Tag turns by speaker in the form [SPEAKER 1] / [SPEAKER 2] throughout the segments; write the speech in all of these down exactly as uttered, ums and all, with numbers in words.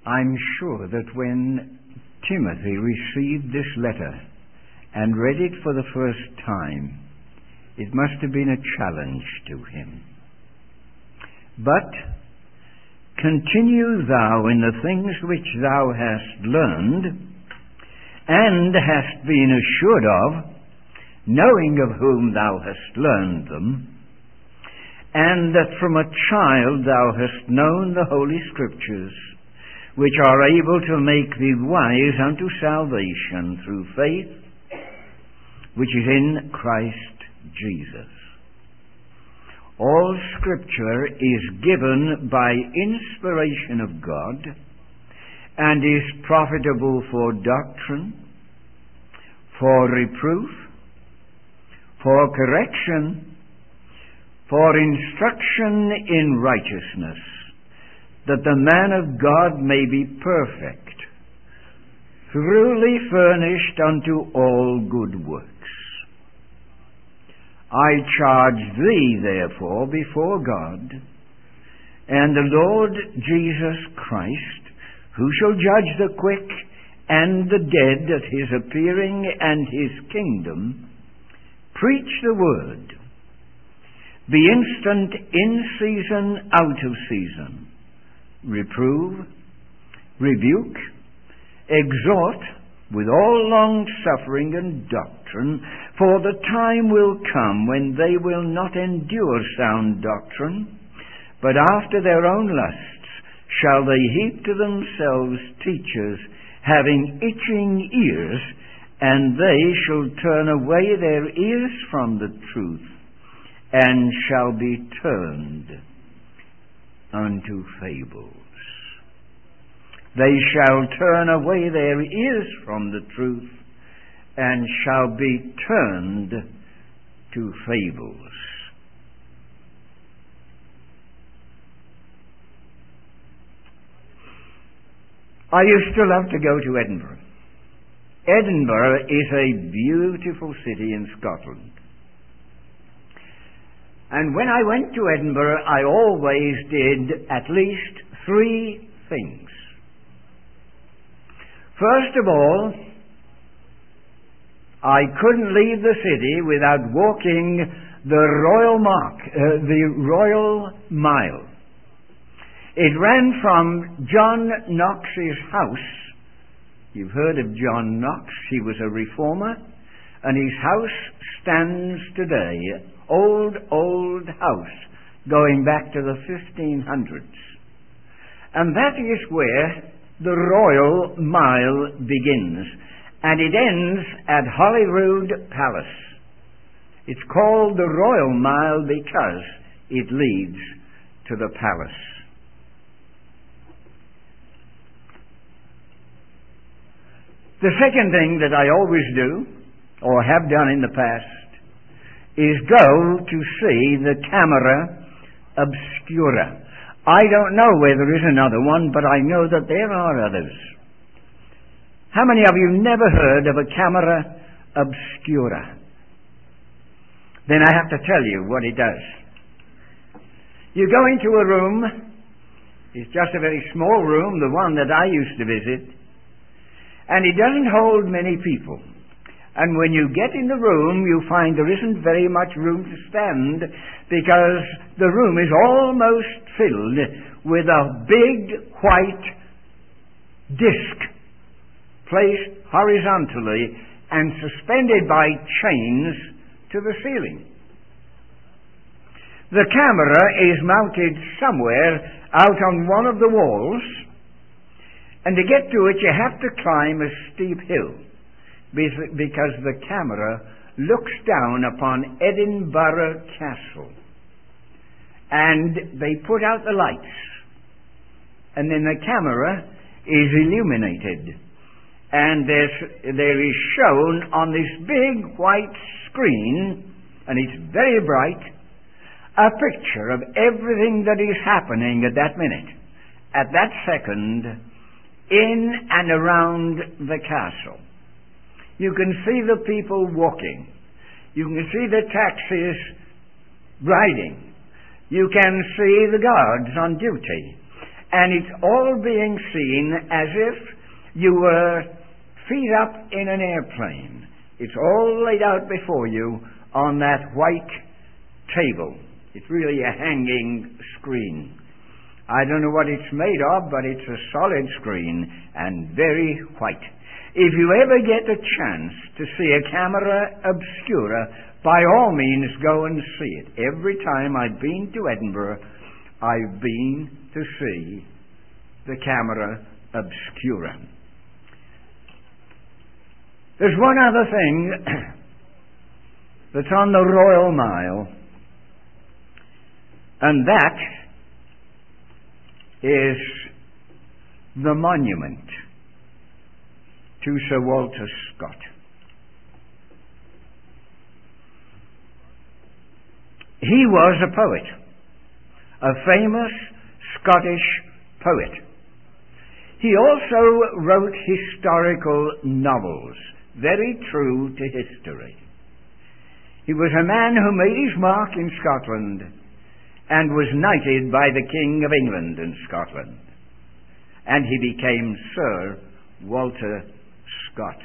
[SPEAKER 1] I'm sure that when Timothy received this letter and read it for the first time, it must have been a challenge to him. But continue thou in the things which thou hast learned and hast been assured of, knowing of whom thou hast learned them, and that from a child thou hast known the Holy Scriptures, which are able to make thee wise unto salvation through faith, which is in Christ Jesus. All Scripture is given by inspiration of God, and is profitable for doctrine, for reproof, for correction, for instruction in righteousness, that the man of God may be perfect, truly furnished unto all good works. I charge thee, therefore, before God and the Lord Jesus Christ, who shall judge the quick and the dead at his appearing and his kingdom, preach the word. Be instant in season, out of season. Reprove, rebuke, exhort with all long suffering and doctrine, for the time will come when they will not endure sound doctrine, but after their own lusts shall they heap to themselves teachers having itching ears, and they shall turn away their ears from the truth, and shall be turned unto fables. They shall turn away their ears from the truth, and shall be turned to fables. I used to love to go to Edinburgh. Edinburgh is a beautiful city in Scotland. And when I went to Edinburgh, I always did at least three things. First of all, I couldn't leave the city without walking the Royal Mark, uh, the Royal Mile. It ran from John Knox's house. You've heard of John Knox. He was a reformer, and his house stands today. Old, old house going back to the fifteen hundreds. And that is where the Royal Mile begins, and it ends at Holyrood Palace. It's called the Royal Mile because it leads to the palace. The second thing that I always do, or have done in the past, is go to see the Camera Obscura. I don't know whether there is another one, but I know that there are others. How many of you never heard of a Camera Obscura? Then I have to tell you what it does. You go into a room. It's just a very small room, the one that I used to visit, and it doesn't hold many people. And when you get in the room, you find there isn't very much room to stand, because the room is almost filled with a big white disc placed horizontally and suspended by chains to the ceiling. The camera is mounted somewhere out on one of the walls, and to get to it you have to climb a steep hill, because the camera looks down upon Edinburgh Castle. And they put out the lights, and then the camera is illuminated, and there's, there is shown on this big white screen, and it's very bright, a picture of everything that is happening at that minute, at that second, in and around the castle. You can see the people walking. You can see the taxis riding. You can see the guards on duty. and it's all being seen as if you were feet up in an airplane. It's all laid out before you on that white table. It's really a hanging screen. I don't know what it's made of, but it's a solid screen and very white. If you ever get a chance to see a camera obscura, by all means go and see it. Every time I've been to Edinburgh, I've been to see the camera obscura. There's one other thing that's on the Royal Mile, and that is the monument to Sir Walter Scott. He was a poet, a famous Scottish poet. He also wrote historical novels, very true to history. He was a man who made his mark in Scotland and was knighted by the King of England in Scotland. And he became Sir Walter Scott.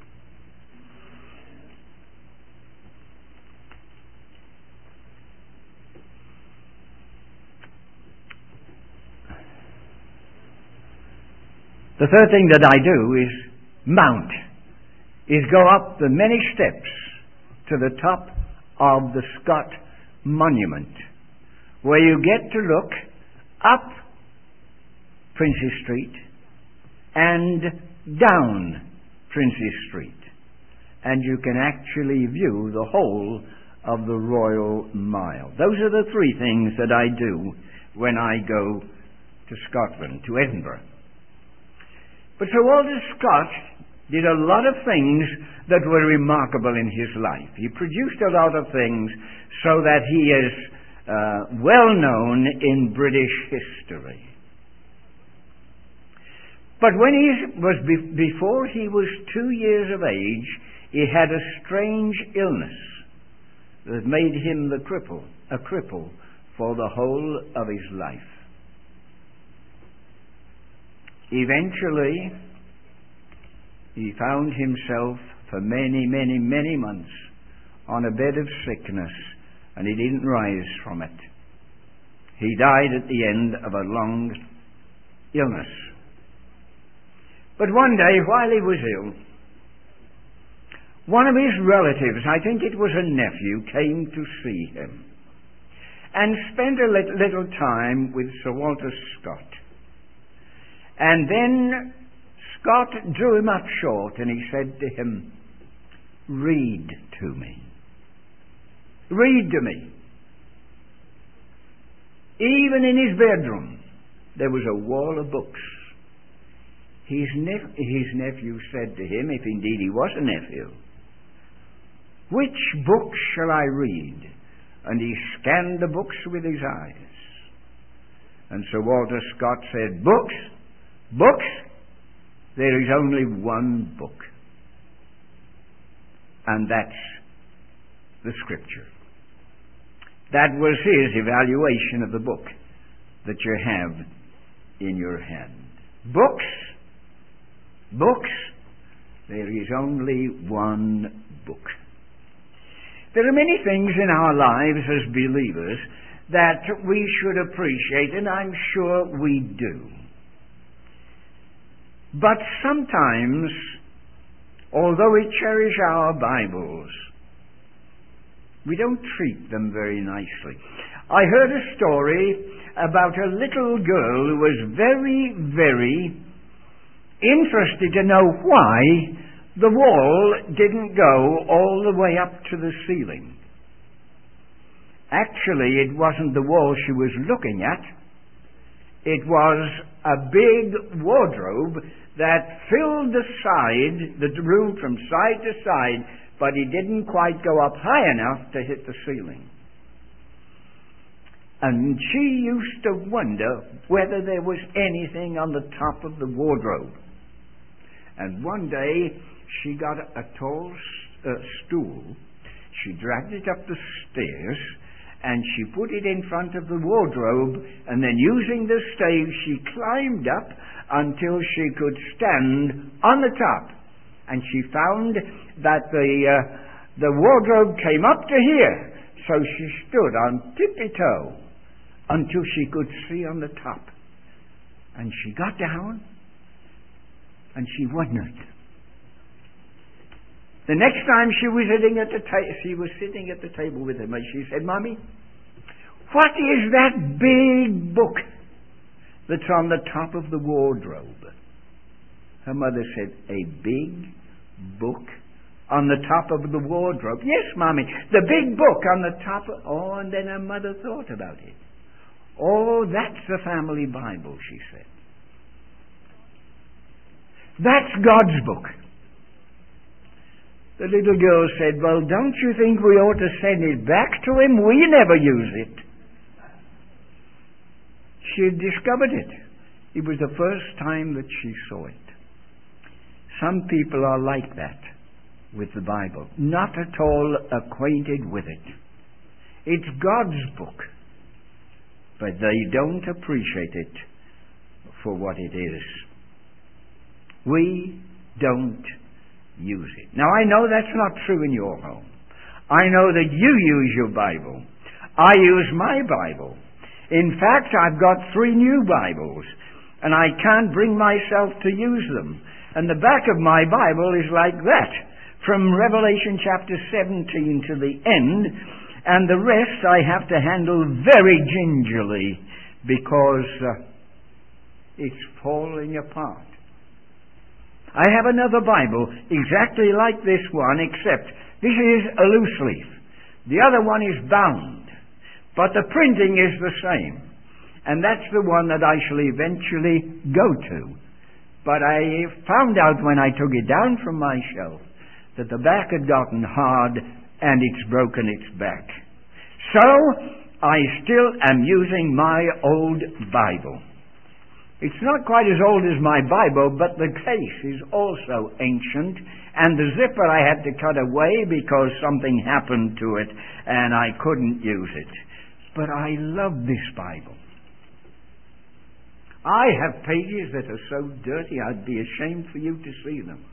[SPEAKER 1] The third thing that I do is mount, is go up the many steps to the top of the Scott Monument, where you get to look up Princes Street and down Princes Street, and you can actually view the whole of the Royal Mile. Those are the three things that I do when I go to Scotland, to Edinburgh. But Sir Walter Scott did a lot of things that were remarkable in his life. He produced a lot of things so that he is uh, well known in British history. But when he was be- before he was two years of age, he had a strange illness that made him the cripple, a cripple for the whole of his life. Eventually, he found himself for many, many, many months on a bed of sickness, and he didn't rise from it. He died at the end of a long illness. But one day, while he was ill, one of his relatives, I think it was a nephew, came to see him and spent a lit- little time with Sir Walter Scott. And then Scott drew him up short and he said to him, "Read to me. Read to me." Even in his bedroom, there was a wall of books. His, nep- his nephew said to him, if indeed he was a nephew, "Which book shall I read?" And he scanned the books with his eyes. And Sir Walter Scott said, "Books? Books? There is only one book. And that's the Scripture." That was his evaluation of the book that you have in your hand. Books? Books? There is only one book. There are many things in our lives as believers that we should appreciate, and I'm sure we do. But sometimes, although we cherish our Bibles, we don't treat them very nicely. I heard a story about a little girl who was very, very interested to know why the wall didn't go all the way up to the ceiling. Actually, it wasn't the wall she was looking at. It was a big wardrobe that filled the side, the room from side to side, but it didn't quite go up high enough to hit the ceiling. And she used to wonder whether there was anything on the top of the wardrobe. And one day she got a tall uh, stool, she dragged it up the stairs, and she put it in front of the wardrobe, and then using the stave she climbed up until she could stand on the top. And she found that the, uh, the wardrobe came up to here, so she stood on tippy-toe until she could see on the top. And she got down, and she wondered. The next time she was sitting at the ta- she was sitting at the table with him, and she said, "Mommy, what is that big book that's on the top of the wardrobe?" Her mother said, "A big book on the top of the wardrobe?" "Yes, Mommy, the big book on the top of..." Oh, and then her mother thought about it. "Oh, that's the family Bible," she said. "That's God's book." The little girl said, "Well, don't you think we ought to send it back to him? We never use it." She had discovered it. It was the first time that she saw it. Some people are like that with the Bible, not at all acquainted with it. It's God's book, but they don't appreciate it for what it is. We don't use it. Now, I know that's not true in your home. I know that you use your Bible. I use my Bible. In fact, I've got three new Bibles, and I can't bring myself to use them. And the back of my Bible is like that, from Revelation chapter seventeen to the end, and the rest I have to handle very gingerly because uh, it's falling apart. I have another Bible exactly like this one, except this is a loose leaf. The other one is bound, but the printing is the same. And that's the one that I shall eventually go to. But I found out when I took it down from my shelf that the back had gotten hard and it's broken its back. So I still am using my old Bible. It's not quite as old as my Bible, but the case is also ancient, and the zipper I had to cut away because something happened to it and I couldn't use it. But I love this Bible. I have pages that are so dirty I'd be ashamed for you to see them.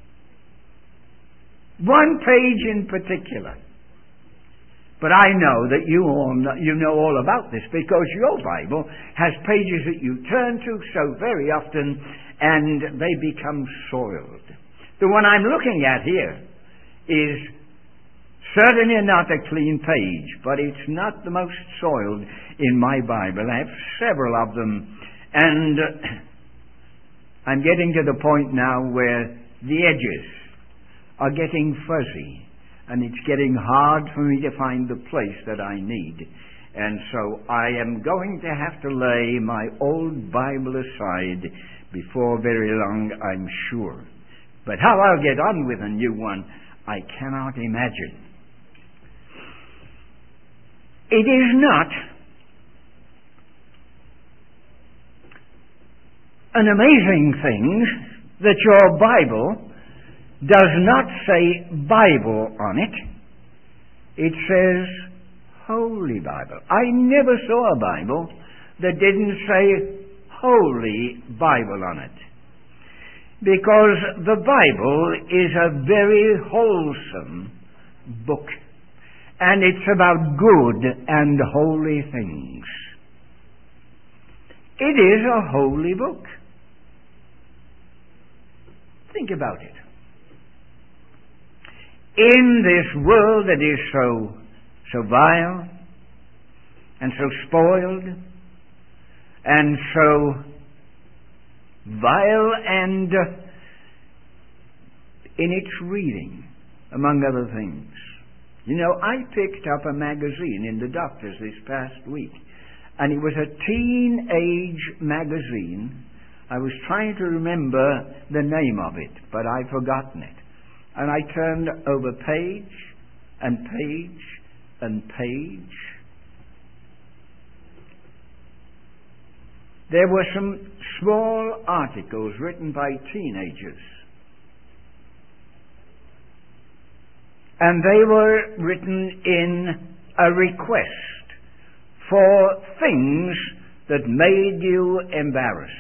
[SPEAKER 1] One page in particular. But I know that you all know, you know all about this, because your Bible has pages that you turn to so very often and they become soiled. The one I'm looking at here is certainly not a clean page, but it's not the most soiled in my Bible. I have several of them, and I'm getting to the point now where the edges are getting fuzzy. And it's getting hard for me to find the place that I need. And so I am going to have to lay my old Bible aside before very long, I'm sure. But how I'll get on with a new one, I cannot imagine. It is not an amazing thing that your Bible does not say Bible on it. It says Holy Bible. I never saw a Bible that didn't say Holy Bible on it. Because the Bible is a very wholesome book. And it's about good and holy things. It is a holy book. Think about it. In this world that is so, so vile and so spoiled and so vile and uh, in its reading, among other things. You know, I picked up a magazine in the doctor's this past week, and it was a teenage magazine. I was trying to remember the name of it, but I've forgotten it. And I turned over page and page and page. There were some small articles written by teenagers. And they were written in a request for things that made you embarrassed.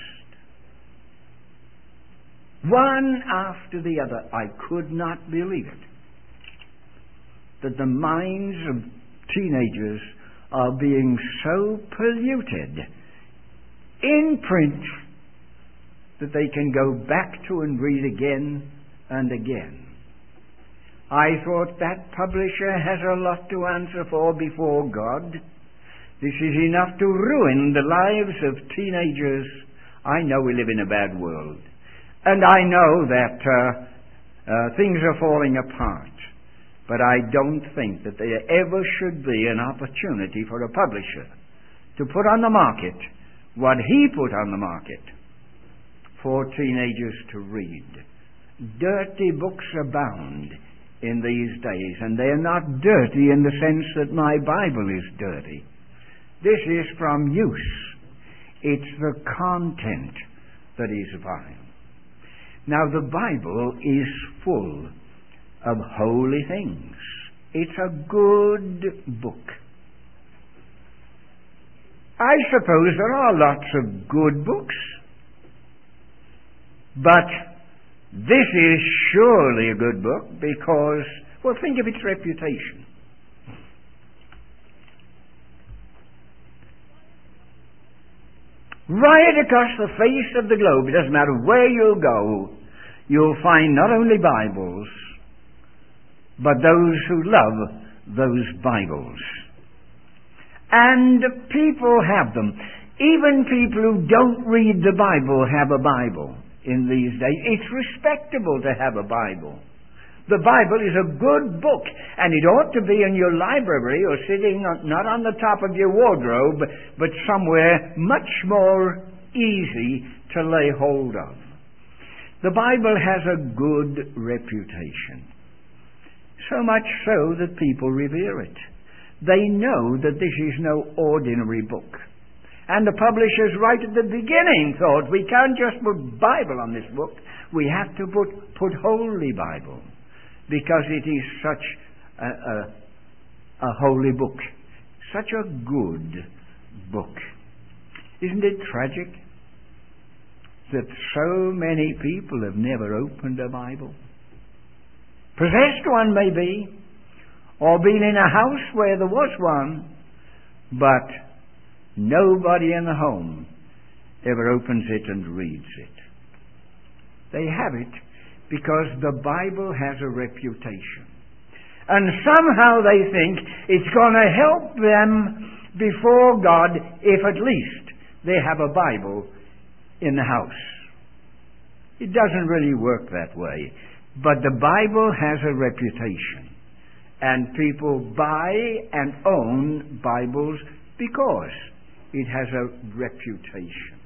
[SPEAKER 1] One after the other. I could not believe it. That the minds of teenagers are being so polluted in print that they can go back to and read again and again. I thought that publisher has a lot to answer for before God. This is enough to ruin the lives of teenagers. I know we live in a bad world. And I know that uh, uh, things are falling apart. But I don't think that there ever should be an opportunity for a publisher to put on the market what he put on the market for teenagers to read. Dirty books abound in these days, and they're not dirty in the sense that my Bible is dirty. This is from use. It's the content that is vile. Now, the Bible is full of holy things. It's a good book. I suppose there are lots of good books, but this is surely a good book because, well, think of its reputation. Right across the face of the globe, it doesn't matter where you go, you'll find not only Bibles, but those who love those Bibles. And people have them. Even people who don't read the Bible have a Bible in these days. It's respectable to have a Bible. The Bible is a good book, and it ought to be in your library or sitting on, not on the top of your wardrobe, but somewhere much more easy to lay hold of. The Bible has a good reputation. So much so that people revere it. They know that this is no ordinary book. And the publishers right at the beginning thought, we can't just put Bible on this book, we have to put, put Holy Bible, because it is such a, a, a holy book, such a good book. Isn't it tragic that so many people have never opened a Bible? Possessed one maybe, or been in a house where there was one, but nobody in the home ever opens it and reads it. They have it because the Bible has a reputation. And somehow they think it's going to help them before God if at least they have a Bible in the house. It doesn't really work that way. But the Bible has a reputation. And people buy and own Bibles because it has a reputation.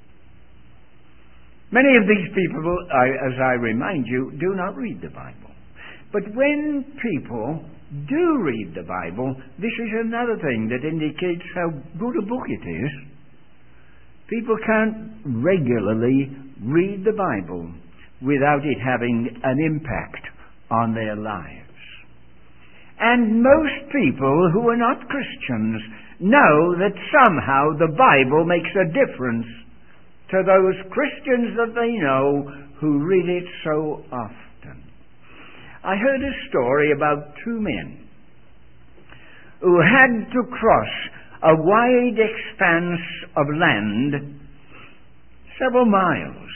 [SPEAKER 1] Many of these people, as I remind you, do not read the Bible. But when people do read the Bible, this is another thing that indicates how good a book it is. People can't regularly read the Bible without it having an impact on their lives. And most people who are not Christians know that somehow the Bible makes a difference to those Christians that they know who read it so often. I heard a story about two men who had to cross a wide expanse of land several miles.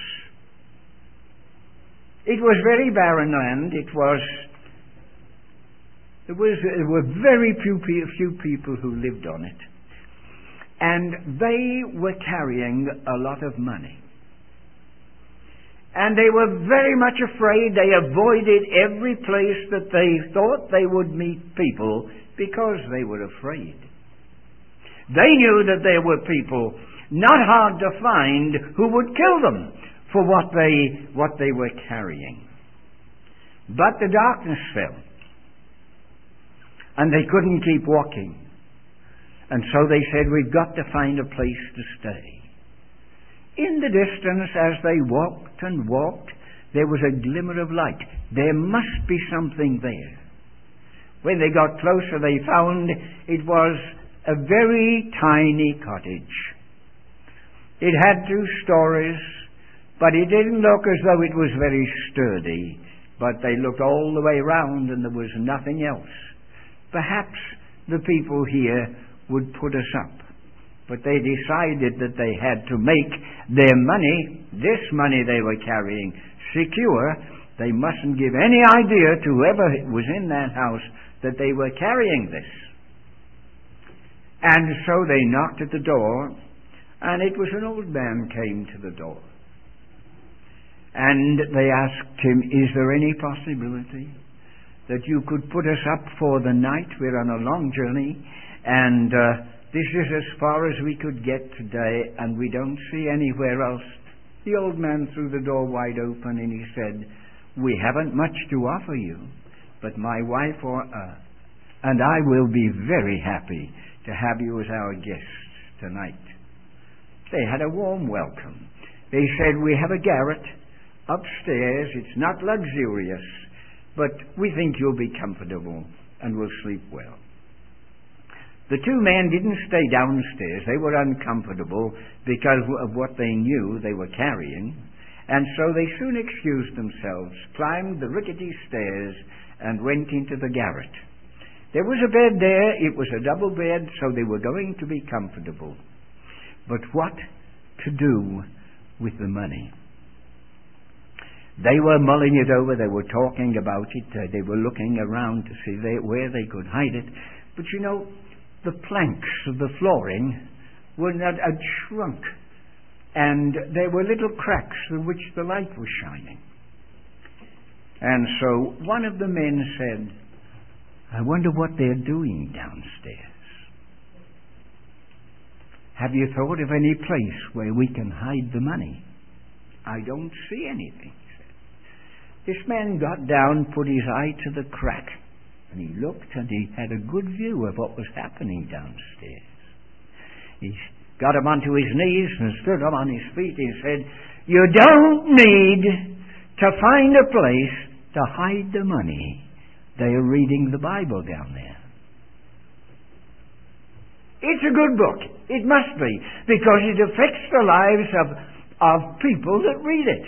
[SPEAKER 1] It was very barren land. It was There, was, there were very few, few people who lived on it. And they were carrying a lot of money. And they were very much afraid. They avoided every place that they thought they would meet people because they were afraid. They knew that there were people not hard to find who would kill them for what they, what they were carrying. But the darkness fell. And they couldn't keep walking. And so they said, we've got to find a place to stay. In the distance, as they walked and walked, there was a glimmer of light. There must be something there. When they got closer, they found it was a very tiny cottage. It had two stories, but it didn't look as though it was very sturdy. But they looked all the way round and there was nothing else. Perhaps the people here would put us up. But they decided that they had to make their money, this money they were carrying, secure. They mustn't give any idea to whoever was in that house that they were carrying this. And so they knocked at the door, and it was an old man came to the door. And they asked him, is there any possibility that you could put us up for the night? We're on a long journey, and uh, this is as far as we could get today, and we don't see anywhere else. The old man threw the door wide open, and he said, we haven't much to offer you, but my wife or uh, and I will be very happy to have you as our guests tonight. They had a warm welcome. They said, we have a garret upstairs. It's not luxurious, but we think you'll be comfortable and will sleep well. The two men didn't stay downstairs. They were uncomfortable because of what they knew they were carrying, and so they soon excused themselves, climbed the rickety stairs, and went into the garret. There was a bed there. It was a double bed, so they were going to be comfortable. But what to do with the money? They were mulling it over. They were talking about it. Uh, they were looking around to see they, where they could hide it. But you know, the planks of the flooring were not had shrunk, and there were little cracks through which the light was shining. And so one of the men said, I wonder what they're doing downstairs. Have you thought of any place where we can hide the money? I don't see anything, he said. This man got down, put his eye to the crack, and he looked, and he had a good view of what was happening downstairs. He got him onto his knees and stood him on his feet and said, you don't need to find a place to hide the money. They are reading the Bible down there. It's a good book. It must be, because it affects the lives of, of people that read it.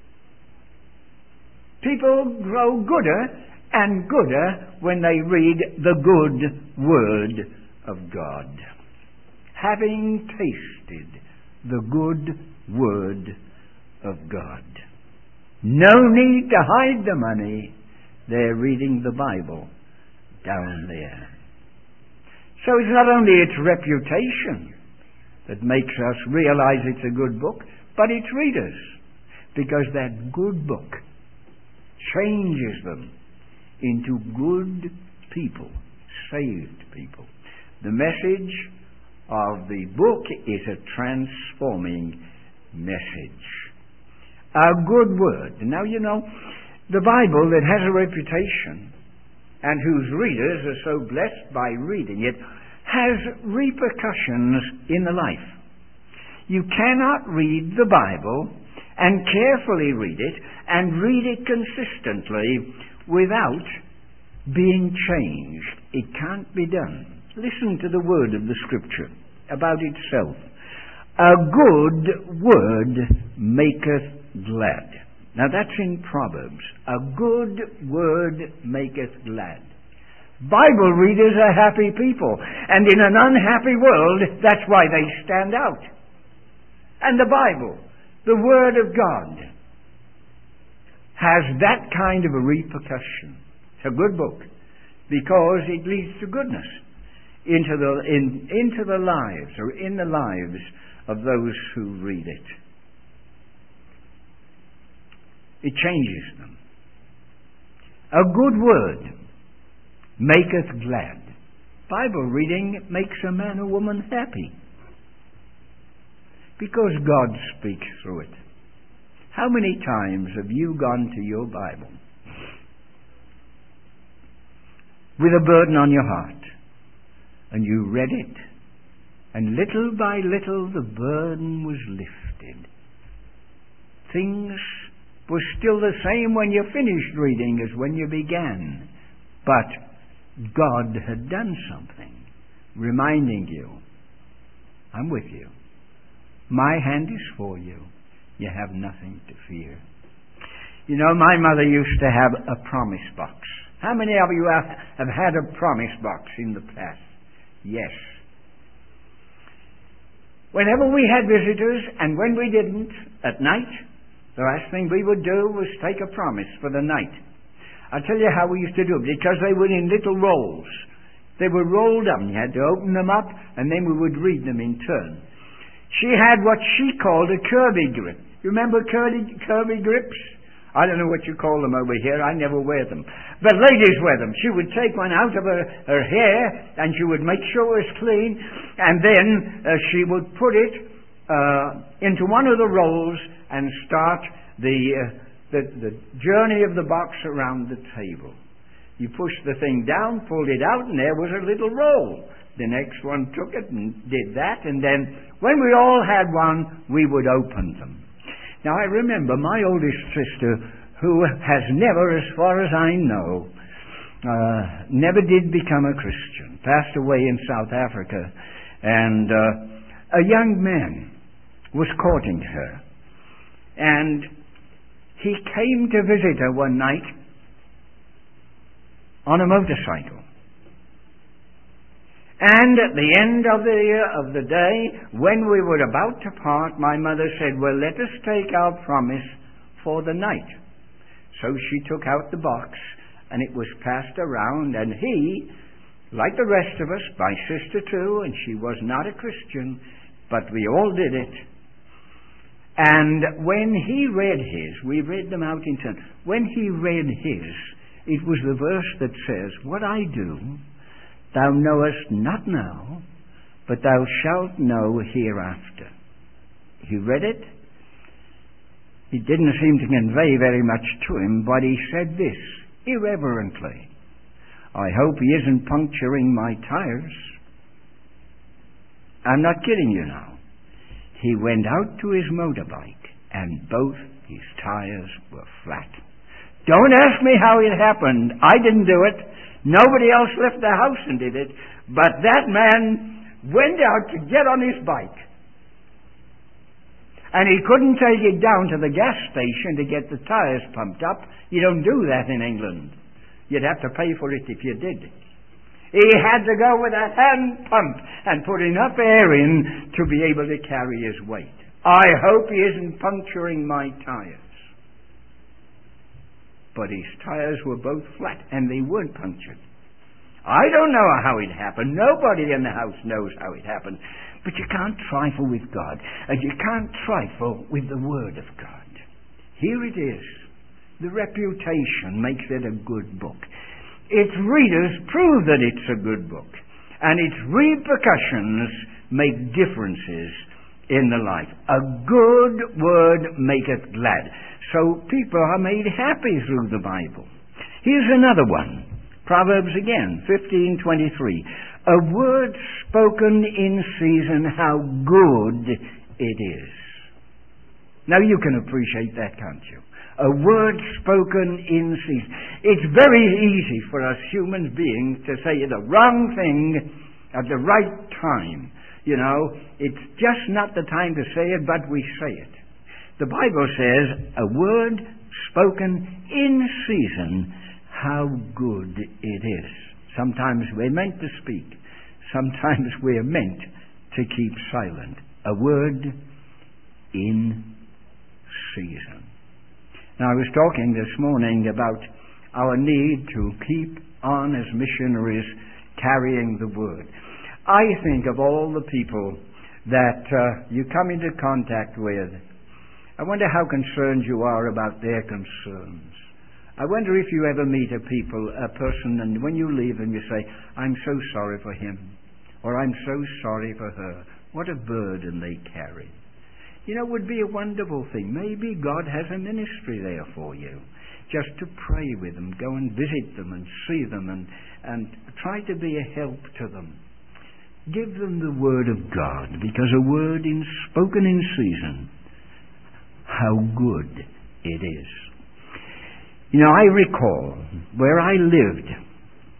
[SPEAKER 1] People grow gooder and gooder when they read the good Word of God. Having tasted the good Word of God. No need to hide the money. They're reading the Bible down there. So it's not only its reputation that makes us realize it's a good book, but its readers. Because that good book changes them into good people, saved people. The message of the book is a transforming message. A good word. Now, you know, the Bible that has a reputation and whose readers are so blessed by reading it has repercussions in the life. You cannot read the Bible and carefully read it and read it consistently without being changed. It can't be done. Listen to the word of the Scripture about itself. A good word maketh glad. Now that's in Proverbs. A good word maketh glad. Bible readers are happy people, and in an unhappy world, that's why they stand out. And the Bible, the Word of God, has that kind of a repercussion. It's a good book because it leads to goodness into the in, into the lives or in the lives of those who read it. It changes them. A good word maketh glad. Bible reading makes a man or woman happy because God speaks through it. How many times have you gone to your Bible with a burden on your heart and you read it, and little by little the burden was lifted? Things were still the same when you finished reading as when you began, but God had done something. reminding you, I'm with you. My hand is for you. You have nothing to fear. You know, my mother used to have a promise box. How many of you have, have had a promise box in the past? Yes. Whenever we had visitors, and when we didn't, at night, the last thing we would do was take a promise for the night. I'll tell you how we used to do it, because they were in little rolls. They were rolled up, and you had to open them up, and then we would read them in turn. She had what she called a Kirby grip. You remember Kirby, Kirby grips? I don't know what you call them over here. I never wear them. But ladies wear them. She would take one out of her, her hair, and she would make sure it was clean, and then uh, she would put it uh, into one of the rolls and start the, uh, the, the journey of the box around the table. You pushed the thing down, pulled it out, and there was a little roll. The next one took it and did that, and then when we all had one, we would open them. Now, I remember my oldest sister, who has never, as far as I know, uh, never did become a Christian, passed away in South Africa, and uh, a young man was courting her. And he came to visit her one night on a motorcycle. And at the end of the uh, of the day, when we were about to part, my mother said, well, let us take our promise for the night. So she took out the box, and it was passed around, and he, like the rest of us, my sister too, and she was not a Christian, but we all did it. And when he read his, we read them out in turn. When he read his, it was the verse that says, what I do, thou knowest not now, but thou shalt know hereafter. He read it. It didn't seem to convey very much to him, but he said this, irreverently, I hope he isn't puncturing my tires. I'm not kidding you now. He went out to his motorbike, and both his tires were flat. Don't ask me how it happened. I didn't do it. Nobody else left the house and did it. But that man went out to get on his bike. And he couldn't take it down to the gas station to get the tires pumped up. You don't do that in England. You'd have to pay for it if you did. He had to go with a hand pump and put enough air in to be able to carry his weight. I hope he isn't puncturing my tires. But his tires were both flat, and they weren't punctured. I don't know how it happened. Nobody in the house knows how it happened. But you can't trifle with God, and you can't trifle with the Word of God. Here it is. The reputation makes it a good book. Its readers prove that it's a good book, and its repercussions make differences in the life. A good word maketh glad. So people are made happy through the Bible. Here's another one. Proverbs again, fifteen twenty-three. A word spoken in season, how good it is. Now you can appreciate that, can't you? A word spoken in season. It's very easy for us human beings to say the wrong thing at the right time. You know, it's just not the time to say it, but we say it. The Bible says, a word spoken in season, how good it is. Sometimes we're meant to speak. Sometimes we're meant to keep silent. A word in season. Now, I was talking this morning about our need to keep on as missionaries carrying the word. I think of all the people that uh, you come into contact with, I wonder how concerned you are about their concerns. I wonder if you ever meet a people, a person, and when you leave them you say, I'm so sorry for him, or I'm so sorry for her. What a burden they carry. You know, it would be a wonderful thing. Maybe God has a ministry there for you. Just to pray with them, go and visit them and see them and, and try to be a help to them. Give them the Word of God, because a word in, spoken in season, how good it is. You know, I recall where I lived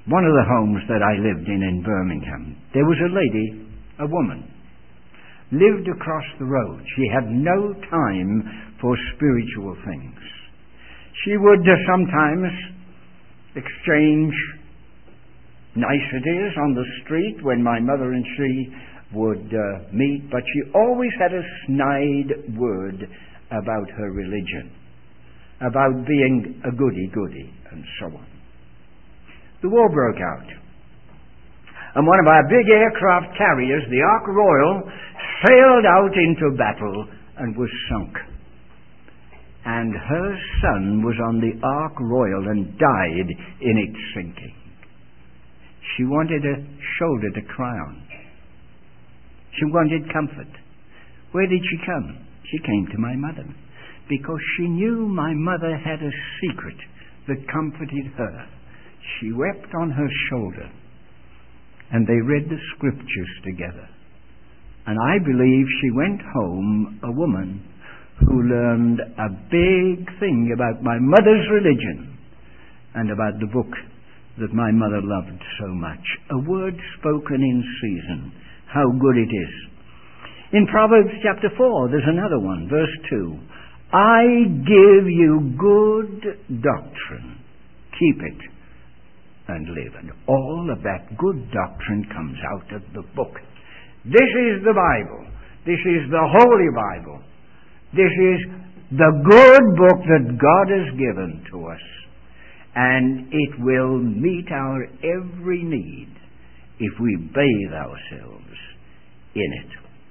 [SPEAKER 1] one of the homes that I lived in in Birmingham, there was a lady, a woman, lived across the road. She had no time for spiritual things. She would uh, sometimes exchange niceties on the street when my mother and she would uh, meet, but she always had a snide word about her religion, about being a goody-goody, and so on. The war broke out, and one of our big aircraft carriers, the Ark Royal, sailed out into battle and was sunk. And her son was on the Ark Royal and died in its sinking. She wanted a shoulder to cry on. She wanted comfort. Where did she come? She came to my mother, because she knew my mother had a secret that comforted her. She wept on her shoulder, and they read the scriptures together. And I believe she went home a woman who learned a big thing about my mother's religion and about the book that my mother loved so much. A word spoken in season. How good it is. In Proverbs chapter four, there's another one, verse two. I give you good doctrine. Keep it and live. And all of that good doctrine comes out of the book. This is the Bible. This is the Holy Bible. This is the good book that God has given to us. And it will meet our every need if we bathe ourselves in it.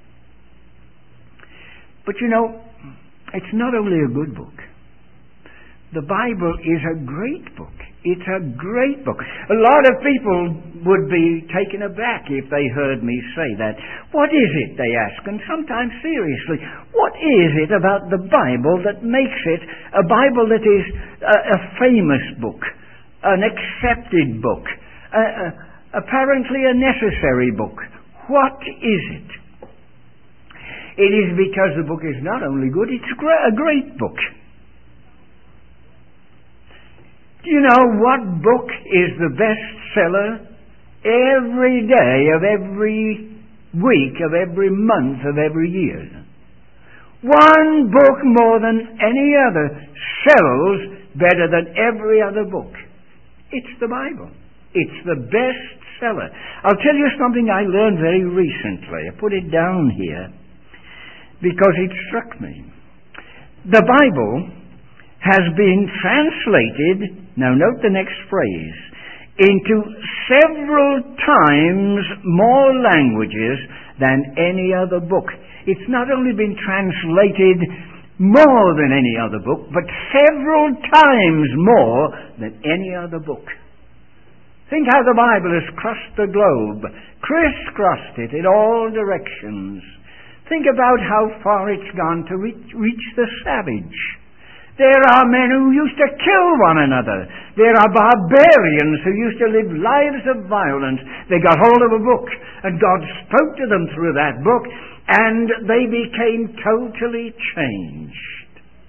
[SPEAKER 1] But you know, it's not only a good book. The Bible is a great book. It's a great book. A lot of people would be taken aback if they heard me say that. What is it, they ask, and sometimes seriously, what is it about the Bible that makes it a Bible that is a, a famous book, an accepted book, a, a, apparently a necessary book? What is it? It is because the book is not only good, it's a great book. Do you know what book is the bestseller every day of every week of every month of every year? One book more than any other sells better than every other book. It's the Bible. It's the bestseller. I'll tell you something I learned very recently. I put it down here because it struck me. The Bible has been translated, now note the next phrase, into several times more languages than any other book. It's not only been translated more than any other book, but several times more than any other book. Think how the Bible has crossed the globe, crisscrossed it in all directions. Think about how far it's gone to reach, reach the savage. There are men who used to kill one another. There are barbarians who used to live lives of violence. They got hold of a book, and God spoke to them through that book, and they became totally changed.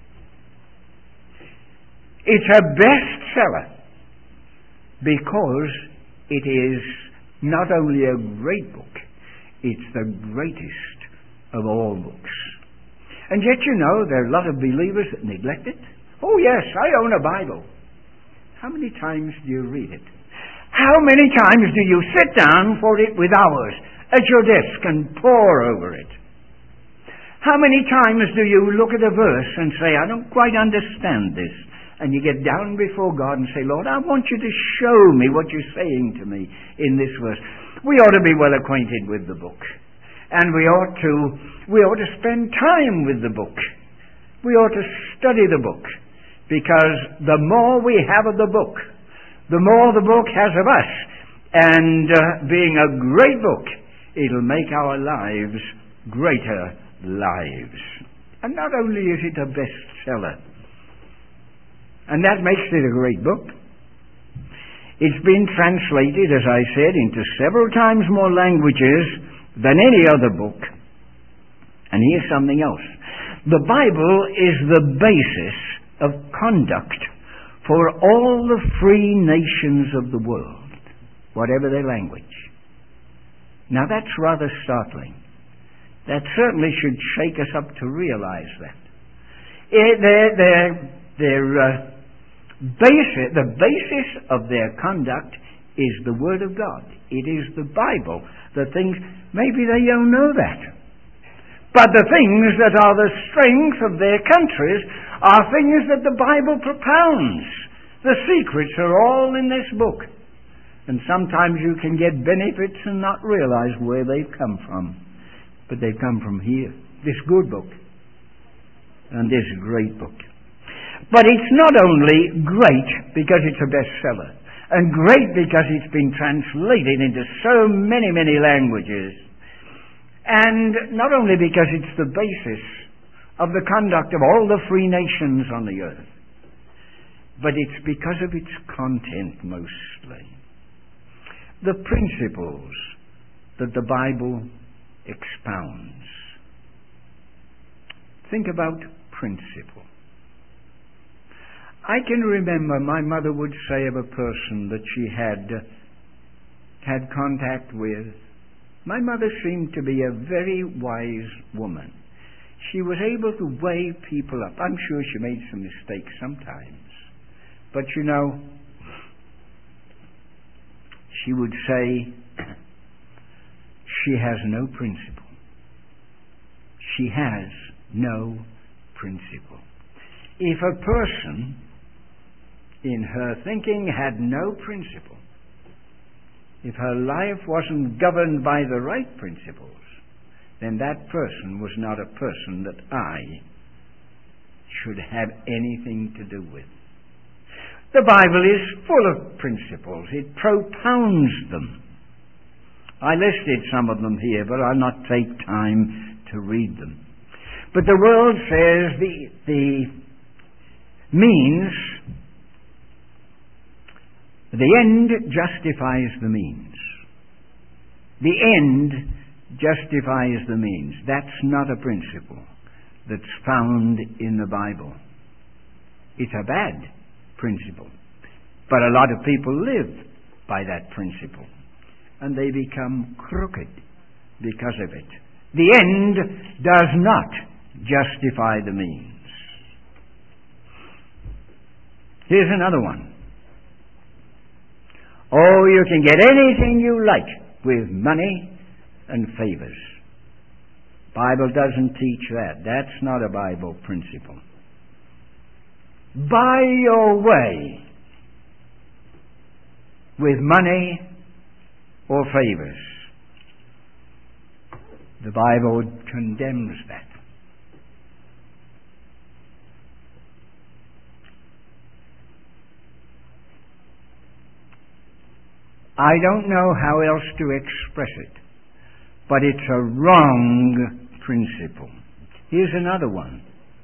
[SPEAKER 1] It's a bestseller because it is not only a great book, it's the greatest of all books. And yet, you know, there are a lot of believers that neglect it. Oh, yes, I own a Bible. How many times do you read it? How many times do you sit down for it with hours at your desk and pore over it? How many times do you look at a verse and say, I don't quite understand this? And you get down before God and say, Lord, I want you to show me what you're saying to me in this verse. We ought to be well acquainted with the book. And we ought to we ought to spend time with the book. We ought to study the book. Because the more we have of the book, the more the book has of us. And uh, being a great book, it'll make our lives greater lives. And not only is it a bestseller, and that makes it a great book, it's been translated, as I said, into several times more languages than any other book. And here's something else. The Bible is the basis of conduct for all the free nations of the world. whatever their language. Now that's rather startling. That certainly should shake us up to realize that. It, their their, their uh, basis, the basis of their conduct is the Word of God. It is the Bible. The things, maybe they don't know that. But the things that are the strength of their countries are things that the Bible propounds. The secrets are all in this book. And sometimes you can get benefits and not realize where they've come from. But they've come from here. This good book. And this great book. But it's not only great because it's a bestseller. And great because it's been translated into so many, many languages. And not only because it's the basis of the conduct of all the free nations on the earth. But it's because of its content mostly. The principles that the Bible expounds. Think about principle. I can remember my mother would say of a person that she had had contact with. My mother seemed to be a very wise woman. She was able to weigh people up. I'm sure she made some mistakes sometimes. But you know, she would say, she has no principle. She has no principle. If a person in her thinking had no principle, if her life wasn't governed by the right principles, then that person was not a person that I should have anything to do with. The Bible is full of principles. It propounds them. I listed some of them here, but I'll not take time to read them. But the world says the, the means, the end justifies the means. The end justifies the means. That's not a principle that's found in the Bible. It's a bad principle. But a lot of people live by that principle. And they become crooked because of it. The end does not justify the means. Here's another one. Oh, you can get anything you like with money and favors. Bible doesn't teach that. That's not a Bible principle. Buy your way with money or favors. The Bible condemns that. I don't know how else to express it, but it's a wrong principle. Here's another one.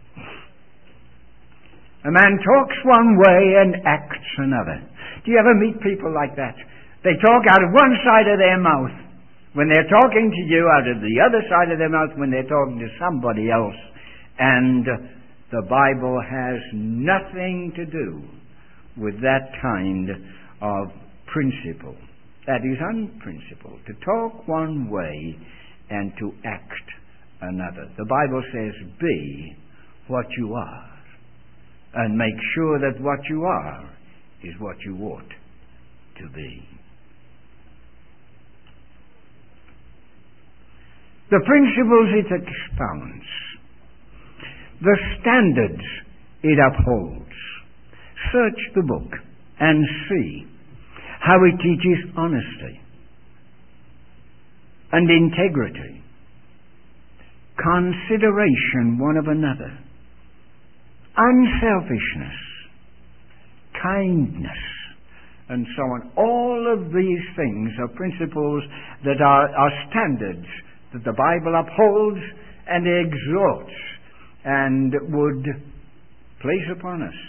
[SPEAKER 1] A man talks one way and acts another. Do you ever meet people like that? They talk out of one side of their mouth when they're talking to you, out of the other side of their mouth when they're talking to somebody else. And the Bible has nothing to do with that kind of principle. That is unprincipled. To talk one way and to act another. The Bible says, be what you are. And make sure that what you are is what you ought to be. The principles it expounds, the standards it upholds. Search the book and see how it teaches honesty and integrity, consideration one of another, unselfishness, kindness, and so on. All of these things are principles that are, are standards that the Bible upholds and exhorts and would place upon us.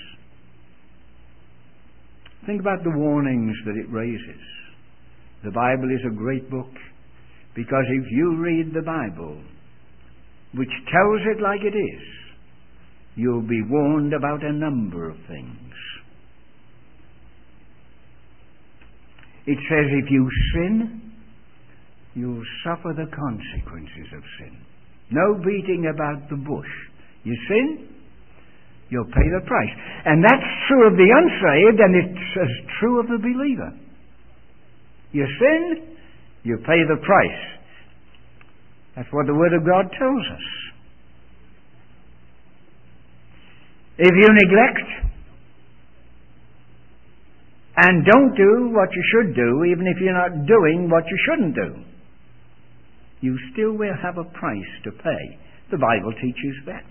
[SPEAKER 1] Think about the warnings that it raises. The Bible is a great book because if you read the Bible, which tells it like it is, you'll be warned about a number of things. It says if you sin, you'll suffer the consequences of sin. No beating about the bush. You sin, you'll pay the price. And that's true of the unsaved, and it's as true of the believer. You sin, you pay the price. That's what the Word of God tells us. If you neglect and don't do what you should do, even if you're not doing what you shouldn't do, you still will have a price to pay. The Bible teaches that.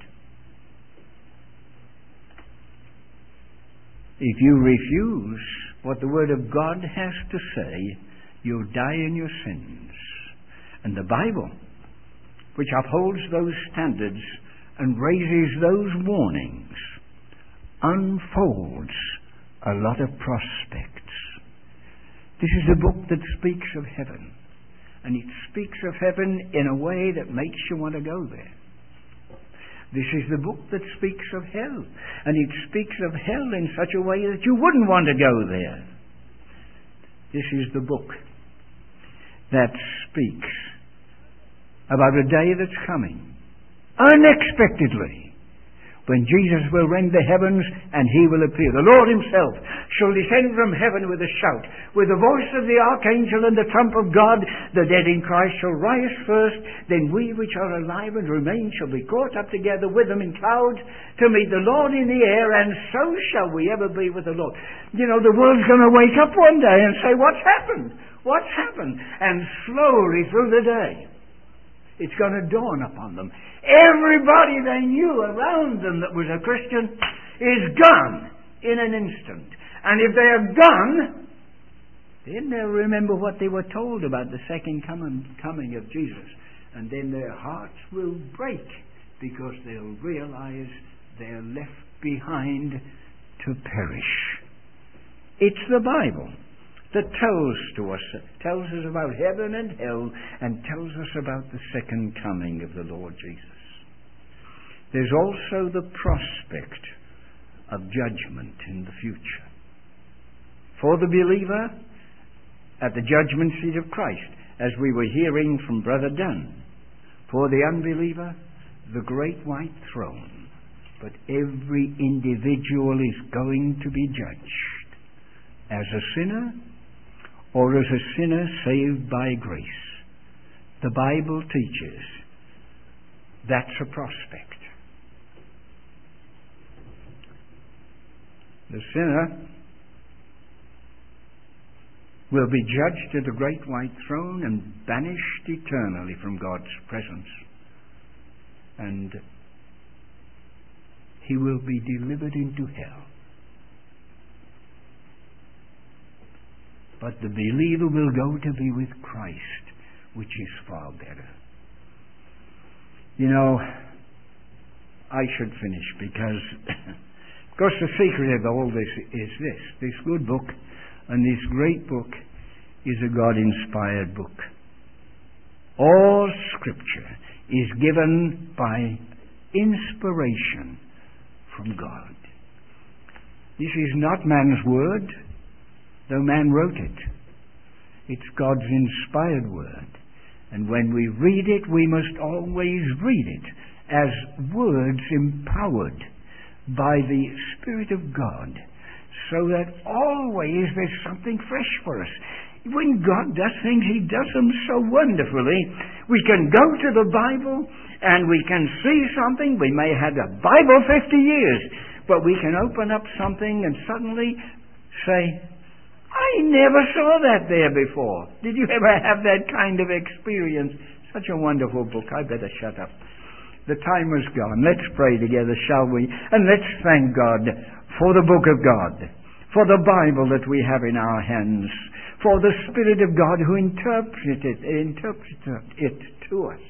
[SPEAKER 1] If you refuse what the Word of God has to say, you'll die in your sins. And the Bible, which upholds those standards and raises those warnings, unfolds a lot of prospects. This is a book that speaks of heaven. And it speaks of heaven in a way that makes you want to go there. This is the book that speaks of hell. And it speaks of hell in such a way that you wouldn't want to go there. This is the book that speaks about a day that's coming unexpectedly, when Jesus will rend the heavens and He will appear. The Lord Himself shall descend from heaven with a shout, with the voice of the archangel and the trump of God. The dead in Christ shall rise first, then we which are alive and remain shall be caught up together with them in clouds to meet the Lord in the air, and so shall we ever be with the Lord. You know, the world's going to wake up one day and say, what's happened? What's happened? And slowly through the day, it's going to dawn upon them. Everybody they knew around them that was a Christian is gone in an instant. And if they are gone, then they'll remember what they were told about the second coming, coming of Jesus. And then their hearts will break, because they'll realize they're left behind to perish. It's the Bible that tells to us, tells us about heaven and hell, and tells us about the second coming of the Lord Jesus. There's also the prospect of judgment in the future. For the believer, at the judgment seat of Christ, as we were hearing from Brother Dunn. For the unbeliever, the great white throne. But every individual is going to be judged as a sinner, or as a sinner saved by grace. The Bible teaches that's a prospect. The sinner will be judged at the great white throne and banished eternally from God's presence. And he will be delivered into hell. But the believer will go to be with Christ, which is far better. You know, I should finish because, of course, the secret of all this is this. This good book and this great book is a God-inspired book. All Scripture is given by inspiration from God. This is not man's word, though man wrote it. It's God's inspired word. And when we read it, we must always read it as words empowered by the Spirit of God, so that always there's something fresh for us. When God does things, He does them so wonderfully. We can go to the Bible and we can see something. We may have had a Bible fifty years, but we can open up something and suddenly say, I never saw that there before. Did you ever have that kind of experience? Such a wonderful book. I better shut up. The time is gone. Let's pray together, shall we? And let's thank God for the book of God, for the Bible that we have in our hands, for the Spirit of God who interpreted it, interpreted it to us.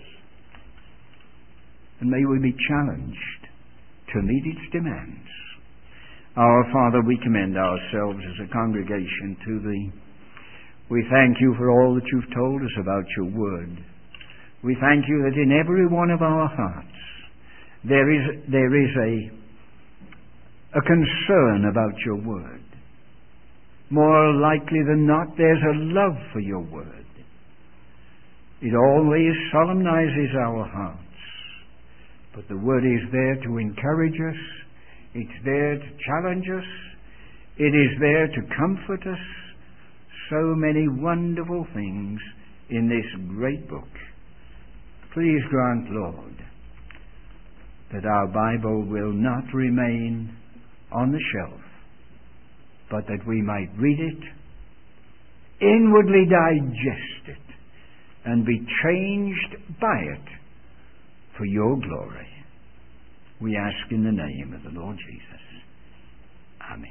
[SPEAKER 1] And may we be challenged to meet its demands. Our Father, we commend ourselves as a congregation to Thee. We thank You for all that You've told us about Your Word. We thank You that in every one of our hearts there is, there is a, a concern about Your Word. more likely than not, there's a love for your word. It always solemnizes our hearts. But the word is there to encourage us. It's there to challenge us. It is there to comfort us. So many wonderful things in this great book. Please grant, Lord, that our Bible will not remain on the shelf, but that we might read it, inwardly digest it, and be changed by it for your glory. We ask in the name of the Lord Jesus.